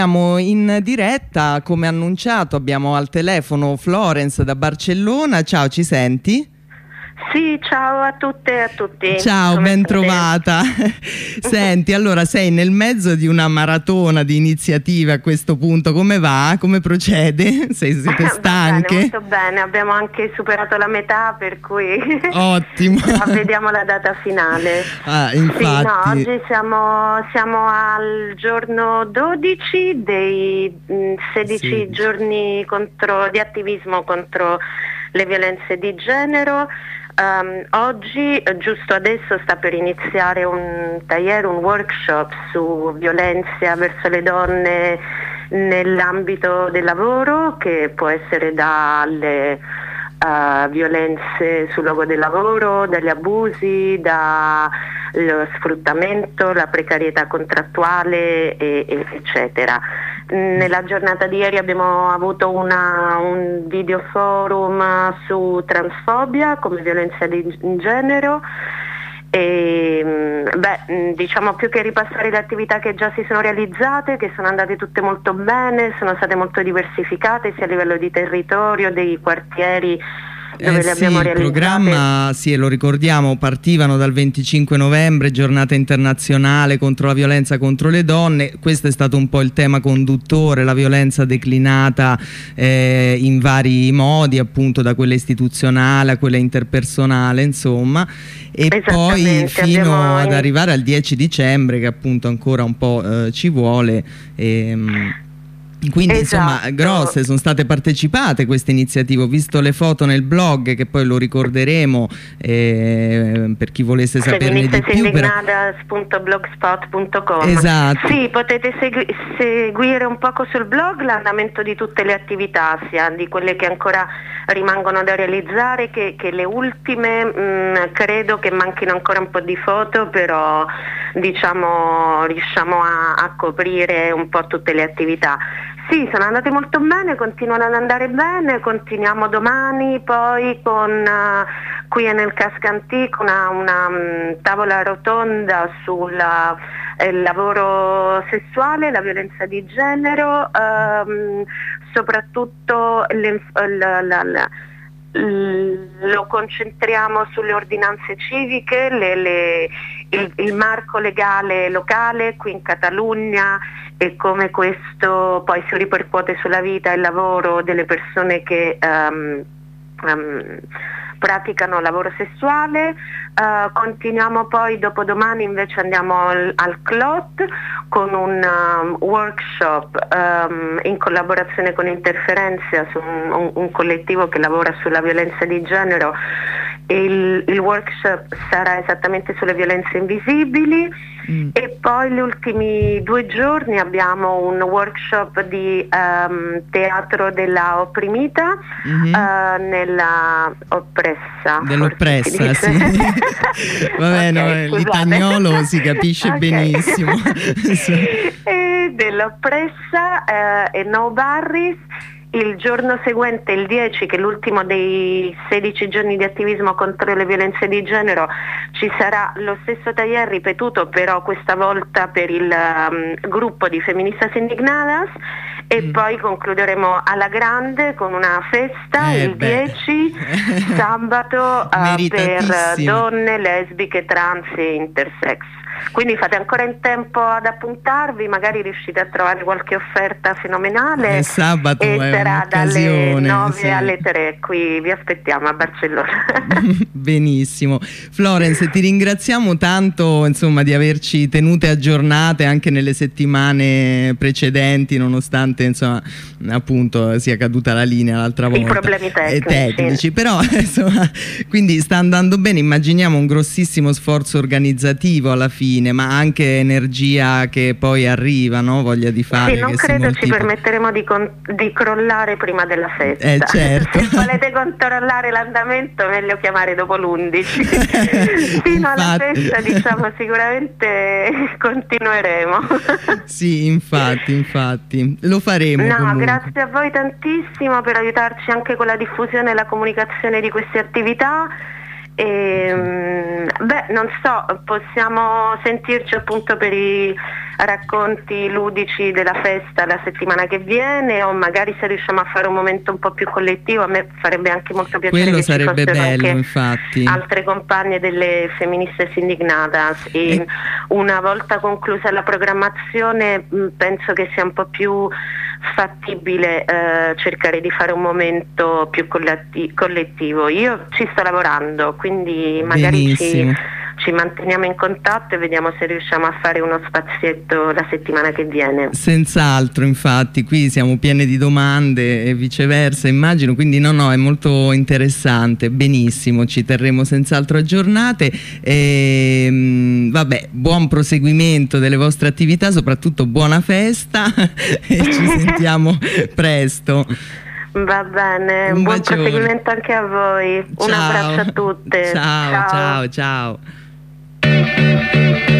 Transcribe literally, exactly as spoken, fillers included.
Siamo in diretta, come annunciato, abbiamo al telefono Florence da Barcellona. Ciao, ci senti? Sì, ciao a tutte e a tutti. Ciao, come ben state? trovata. Senti, allora sei nel mezzo di una maratona di iniziative a questo punto, come va? Come procede? Sei, siete stanche? Va bene, molto bene, abbiamo anche superato la metà, per cui ottimo. vediamo la data finale. Ah, infatti. Sì, no, oggi siamo, siamo al giorno dodici dei mh, sedici Sì. giorni contro, di attivismo contro le violenze di genere. Um, oggi, giusto adesso, sta per iniziare un taller, un workshop su violenza verso le donne nell'ambito del lavoro, che può essere dalle uh, violenze sul luogo del lavoro, dagli abusi, dallo sfruttamento, la precarietà contrattuale, e, e, eccetera. Nella giornata di ieri abbiamo avuto una, un video forum su transfobia come violenza di genere e beh, diciamo, più che ripassare le attività che già si sono realizzate, che sono andate tutte molto bene, sono state molto diversificate sia a livello di territorio, dei quartieri dove Eh le sì, abbiamo il realizzate. programma, sì, lo ricordiamo, partivano dal venticinque novembre, giornata internazionale contro la violenza contro le donne. Questo è stato un po' il tema conduttore, la violenza declinata eh, in vari modi, appunto da quella istituzionale a quella interpersonale, insomma, e poi fino abbiamo... ad arrivare al dieci dicembre, che appunto ancora un po' eh, ci vuole. Ehm, Quindi esatto. Insomma grosse sono state partecipate queste iniziative. Ho visto le foto nel blog, che poi lo ricorderemo eh, per chi volesse saperne di più. Feministasindignadas punto blogspot punto com. Esatto. Sì, potete segui seguire un poco sul blog l'andamento di tutte le attività, sia di quelle che ancora rimangono da realizzare che, che le ultime. Mh, credo che manchino ancora un po' di foto, però diciamo riusciamo a, a coprire un po' tutte le attività. Sì, sono andate molto bene, continuano ad andare bene, continuiamo domani poi con uh, qui nel Casca Antico una, una um, tavola rotonda sul uh, lavoro sessuale, la violenza di genere, um, soprattutto le, la, la, la, lo concentriamo sulle ordinanze civiche, le, le, il, il marco legale locale qui in Catalogna e come questo poi si ripercuote sulla vita e il lavoro delle persone che um, um, praticano lavoro sessuale. Uh, continuiamo poi dopodomani, invece andiamo al, al C L O T con un um, workshop um, in collaborazione con Interferenzia, su un, un, un collettivo che lavora sulla violenza di genere. Il, il workshop sarà esattamente sulle violenze invisibili. Mm. E poi gli ultimi due giorni abbiamo un workshop di um, teatro della opprimita, mm-hmm. uh, nella oppressa dell'oppressa, sì. Vabbè, okay, no, l'itagnolo si capisce okay. benissimo. E dell'oppressa uh, e No Barris. Il giorno seguente, il dieci, che è l'ultimo dei sedici giorni di attivismo contro le violenze di genere, ci sarà lo stesso taller ripetuto, però questa volta per il um, gruppo di Feministas Indignadas, e mm. poi concluderemo alla grande con una festa eh, il beh. dieci sabato uh, per donne, lesbiche, trans e intersex. Quindi fate ancora in tempo ad appuntarvi, magari riuscite a trovare qualche offerta fenomenale. È sabato, e è sarà dalle nove sì. alle tre, qui vi aspettiamo a Barcellona. Benissimo. Florence, ti ringraziamo tanto, insomma, di averci tenute aggiornate anche nelle settimane precedenti, nonostante, insomma, appunto sia caduta la linea l'altra volta. I problemi tecnici. tecnici però insomma, quindi sta andando bene. Immaginiamo un grossissimo sforzo organizzativo alla fine, ma anche energia che poi arriva, no? Voglia di fare. Sì, non credo ci permetteremo di, di crollare prima della festa. Eh, certo. Se volete controllare l'andamento, meglio chiamare dopo l'undici. Fino alla festa, diciamo, sicuramente continueremo. Sì, infatti, infatti. Lo faremo. No, comunque. Grazie a voi tantissimo per aiutarci anche con la diffusione e la comunicazione di queste attività. E, beh, non so, possiamo sentirci appunto per i racconti ludici della festa la settimana che viene, o magari se riusciamo a fare un momento un po' più collettivo, a me farebbe anche molto piacere. Quello che sarebbe ci fossero bello, anche infatti, altre compagne delle Feministas Indignadas, e e... una volta conclusa la programmazione mh, penso che sia un po' più fattibile eh, cercare di fare un momento più colletti- collettivo. Io ci sto lavorando, quindi magari ci, ci manteniamo in contatto e vediamo se riusciamo a fare uno spazietto la settimana che viene. Senz'altro, infatti qui siamo piene di domande e viceversa, immagino, quindi no no è molto interessante. Benissimo, ci terremo senz'altro aggiornate e mh, vabbè, buon proseguimento delle vostre attività, soprattutto buona festa e ci sentiamo presto. Va bene, un buon bacione. Proseguimento anche a voi. Ciao. Un abbraccio a tutte. Ciao, ciao, ciao, ciao.